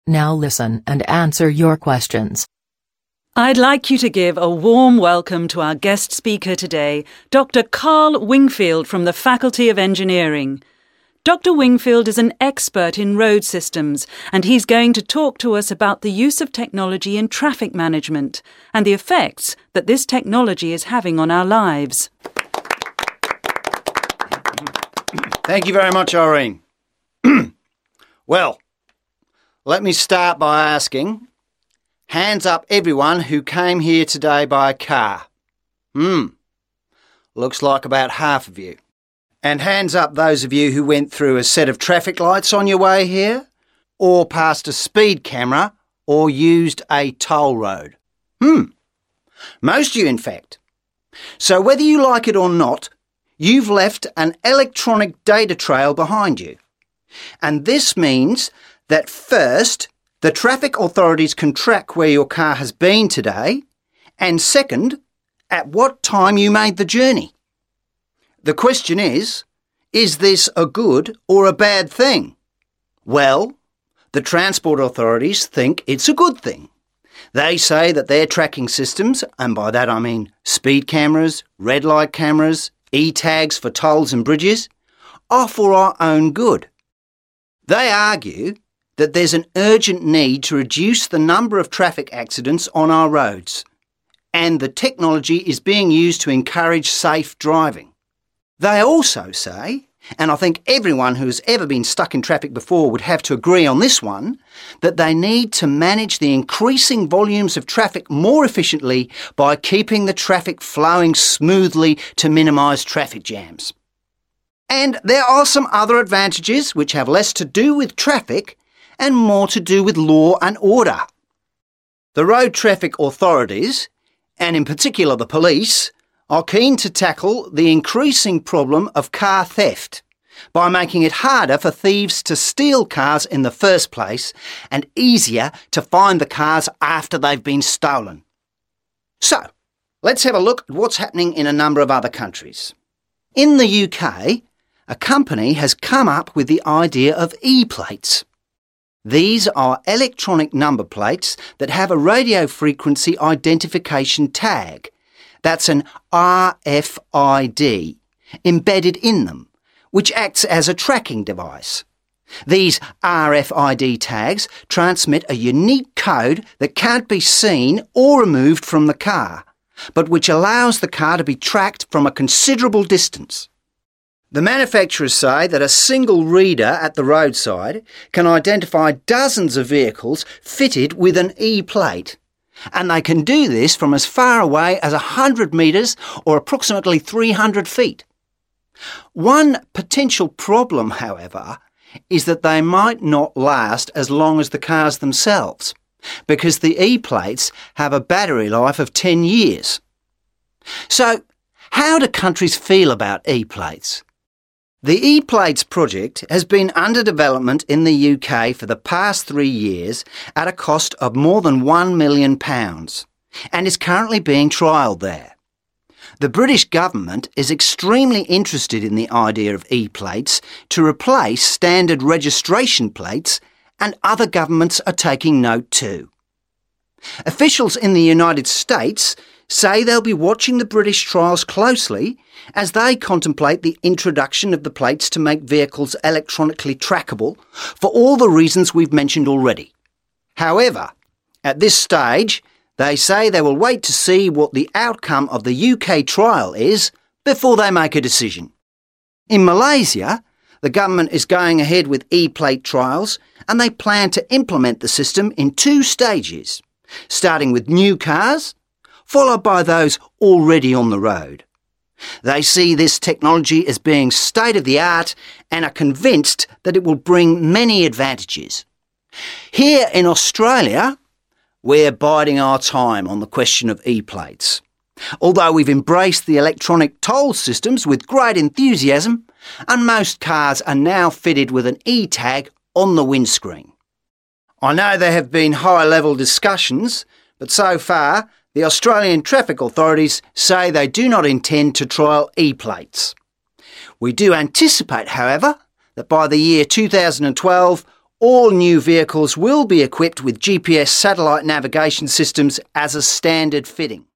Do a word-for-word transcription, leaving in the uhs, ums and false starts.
Now listen and answer your questions. I'd like you to give a warm welcome to our guest speaker today, Doctor Carl Wingfield from the Faculty of Engineering. Doctor Wingfield is an expert in road systems, and he's going to talk to us about the use of technology in traffic management and the effects that this technology is having on our lives. Thank you very much, Irene. Well, let me start by asking, hands up everyone who came here today by car. Hmm, looks like about half of you. And hands up those of you who went through a set of traffic lights on your way here, or passed a speed camera, or used a toll road. Hmm, most of you in fact. So whether you like it or not, you've left an electronic data trail behind you. And this means that first, the traffic authorities can track where your car has been today, and second, at what time you made the journey. The question is, is this a good or a bad thing? Well, the transport authorities think it's a good thing. They say that their tracking systems, and by that I mean speed cameras, red light cameras, e-tags for tolls and bridges, are for our own good. They argue that there's an urgent need to reduce the number of traffic accidents on our roads, and the technology is being used to encourage safe driving. They also say, and I think everyone who has ever been stuck in traffic before would have to agree on this one, that they need to manage the increasing volumes of traffic more efficiently by keeping the traffic flowing smoothly to minimise traffic jams. And there are some other advantages which have less to do with traffic and more to do with law and order. The road traffic authorities, and in particular the police, are keen to tackle the increasing problem of car theft by making it harder for thieves to steal cars in the first place and easier to find the cars after they've been stolen. So, let's have a look at what's happening in a number of other countries. In the U K, a company has come up with the idea of e-plates. These are electronic number plates that have a radio frequency identification tag. That's an R F I D embedded in them, which acts as a tracking device. These R F I D tags transmit a unique code that can't be seen or removed from the car, but which allows the car to be tracked from a considerable distance. The manufacturers say that a single reader at the roadside can identify dozens of vehicles fitted with an E-plate, and they can do this from as far away as one hundred metres or approximately three hundred feet. One potential problem, however, is that they might not last as long as the cars themselves, because the E-plates have a battery life of ten years. So, how do countries feel about E-plates? The E-plates project has been under development in the U K for the past three years at a cost of more than one million pounds and is currently being trialled there. The British government is extremely interested in the idea of E-plates to replace standard registration plates, and other governments are taking note too. Officials in the United States say they'll be watching the British trials closely as they contemplate the introduction of the plates to make vehicles electronically trackable for all the reasons we've mentioned already. However, at this stage, they say they will wait to see what the outcome of the U K trial is before they make a decision. In Malaysia, the government is going ahead with E-plate trials, and they plan to implement the system in two stages, starting with new cars, followed by those already on the road. They see this technology as being state-of-the-art and are convinced that it will bring many advantages. Here in Australia, we're biding our time on the question of E-plates. Although we've embraced the electronic toll systems with great enthusiasm, and most cars are now fitted with an E-tag on the windscreen. I know there have been high-level discussions, but so far, the Australian traffic authorities say they do not intend to trial E-plates. We do anticipate, however, that by the year two thousand twelve, all new vehicles will be equipped with G P S satellite navigation systems as a standard fitting.